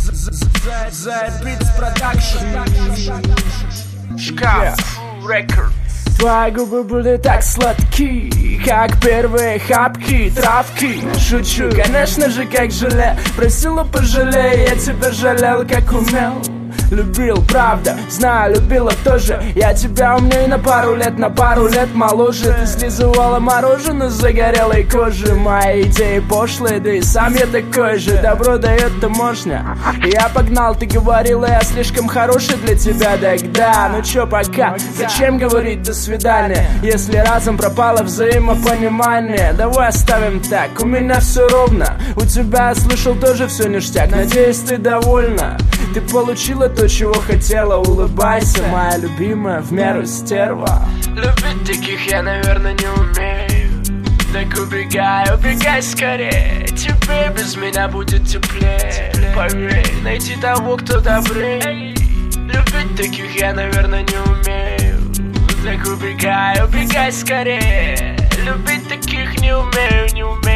Beats Production. Шкаф Рекорд. Твои губы были так сладки, как первые хапки травки. Шучу, конечно же, как желе. Просила пожалей, я тебя жалел, как умел. Любил, правда, знаю, любила тоже. Я тебя умнее на пару лет моложе. Ты слизывала мороженое с загорелой кожи. Мои идеи пошлые, да и сам я такой же. Добро дает таможня. Я погнал, ты говорила, я слишком хороший для тебя. Тогда, ну чё, пока, зачем говорить до свидания, если разом пропало взаимопонимание? Давай оставим так, у меня все ровно. У тебя, я слышал, тоже все ништяк. Надеюсь, ты довольна. Ты получила то, чего хотела, улыбайся, моя любимая, в меру стерва. Любить таких я, наверное, не умею. Так убегай скорее. Тебе без меня будет теплее. Поверь, найти того, кто добрее. Любить таких я, наверное, не умею. Так убегай скорее. Любить таких не умею.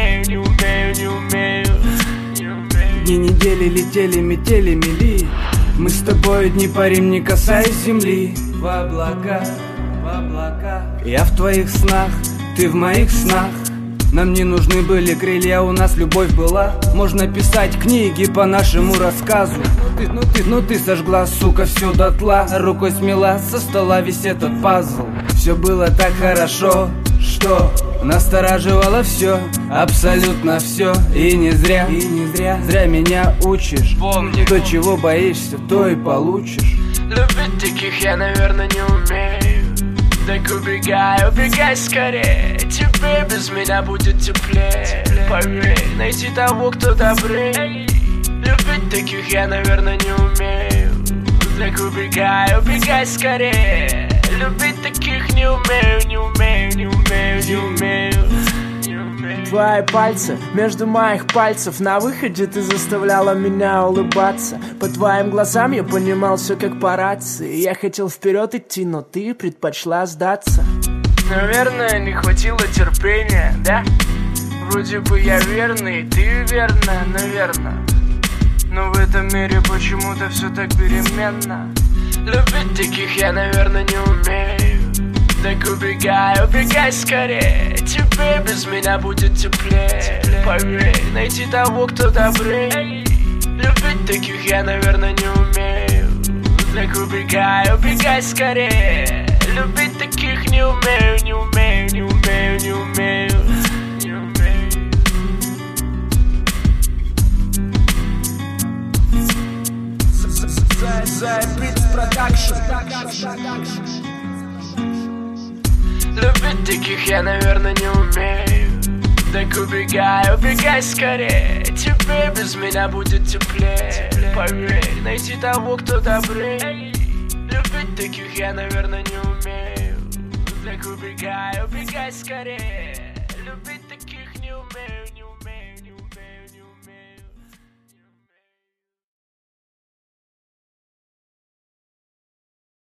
Дни, недели летели, метели, мели. Мы с тобой дни парим, не касаясь земли. В облака. Я в твоих снах, ты в моих снах. Нам не нужны были крылья, у нас любовь была. Можно писать книги по нашему рассказу. Ну ты сожгла, сука, все дотла. Рукой смела, со стола весь этот пазл. Все было так хорошо, что настораживало все, абсолютно все. И не зря меня учишь. Помни, то, чего боишься, то и получишь. Любить таких я, наверное, не умею. Так убегай скорее. Тебе без меня будет теплее. Поверь, найти того, кто добрее. Любить таких я, наверное, не умею. Так убегай скорее. Любить таких не умею. Твои пальцы между моих пальцев. На выходе ты заставляла меня улыбаться. По твоим глазам я понимал все как по рации. Я хотел вперед идти, но ты предпочла сдаться. Наверное, не хватило терпения, да? Вроде бы я верный, ты верная, наверное. Но в этом мире почему-то все так переменно. Любить таких я, наверное, не умею. Так убегай скорее. Тебе без меня будет теплее. Поверь, найти того, кто добрее. Любить таких я, наверное, не умею. Так убегай скорее. Любить таких не умею. Beats Production. Любить таких я, наверное, не умею. Так убегай скорее. Тебе без меня будет теплее. Поверь, найти того, кто добрее. Любить таких я, наверное, не умею. Так убегай скорее.